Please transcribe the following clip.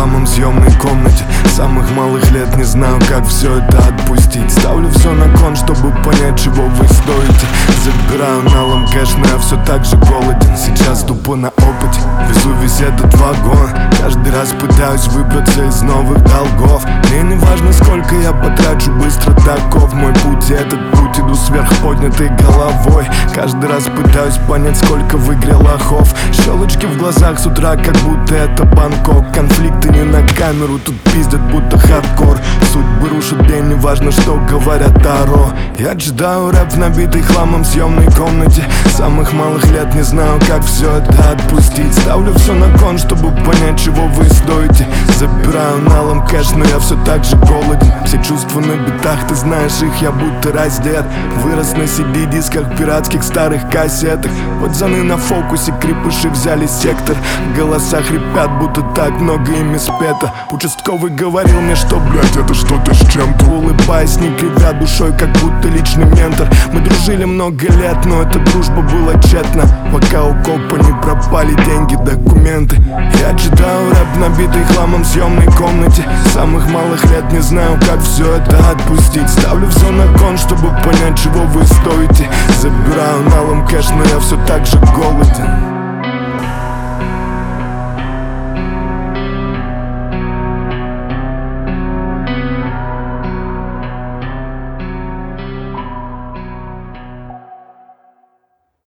хламом в съемной комнате. С самых малых лет не знаю, как все это отпустить. Ставлю все на кон, чтобы понять, чего вы стоите. Забираю налом кэш, но я все так же голоден. Сейчас тупо на опыте, везу весь этот вагон. Каждый раз пытаюсь выбраться из новых долгов. Мне не важно, сколько я потрачу, быстро таков мой путь. И этот путь иду сверх поднятой головой. Каждый раз пытаюсь понять, сколько в игре лохов. Щелочки в глазах с утра, как будто это Бангкок. Конфликты не на камеру, тут пиздят, будто хардкор. Судьбы рушат день, не важно, что говорят Таро. Я читаю рэп в набитой хламом съемной комнате. С самых малых лет не знаю, как все это отпустить. Ставлю все на кон, чтобы понять, чего вы стоите. Забираю налом кэш, но я все так же голоден. Все чувства на битах, ты знаешь их, я будто раздет. Вырос на CD-дисках, пиратских старых кассетах. Пацаны на фокусе, крепыши взяли сектор. В голосах ребят, будто так много ими спето. Участковый говорил мне, что, блять, это что-то с чем-то. Улыбаясь, не кривя душой, как будто личный ментор. Мы дружили много лет, но эта дружба была тщетна. Пока у копа не пропали деньги, документы. Я читаю рэп, набитый хламом в съемной комнате. С самых малых лет не знаю, как все это отпустить. Ставлю все на кон, чтобы понять, чего вы стоите. Забираю налом кэш, но я все так же голоден.